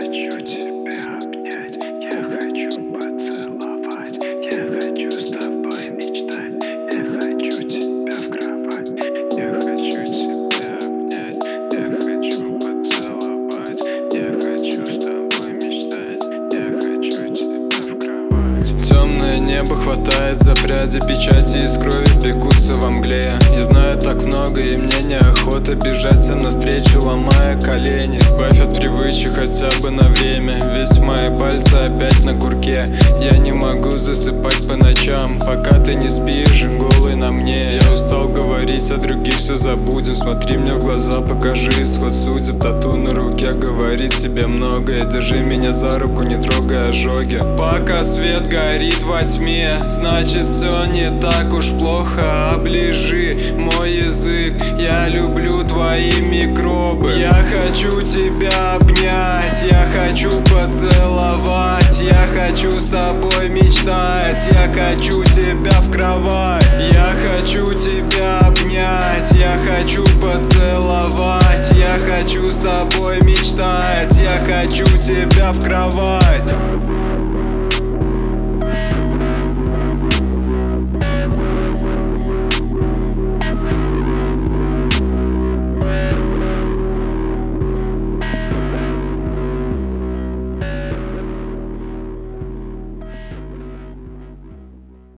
хочу тебя обнять, я хочу поцеловать, я хочу с тобой мечтать, я хочу тебя в кровать, я хочу тебя обнять, я хочу поцеловать, я хочу с тобой мечтать, я хочу тебя в кровать. Темное небо хватает за пряди, печати из крови бегутся во мгле. Я знаю так много, и мне неохота бежать всем навстречу, ломая колени. Избавь от привычек хотя бы на время, ведь мои пальцы опять на курке. Я не могу засыпать по ночам, пока ты не спишь, голый на мне. Я устал говорить о других, все забудем. Смотри мне в глаза, покажи исход судеб. Тату на руке говорит тебе многое. Держи меня за руку, не трогай ожоги. Пока свет горит во тьме, значит все не так уж плохо. Оближи мой язык, я люблю твои микробы. Я хочу тебя обнять, я хочу поцеловать, я хочу с тобой мечтать, я хочу тебя в кровать. Я хочу тебя обнять, я хочу поцеловать, я хочу с тобой мечтать, я хочу тебя в кровать.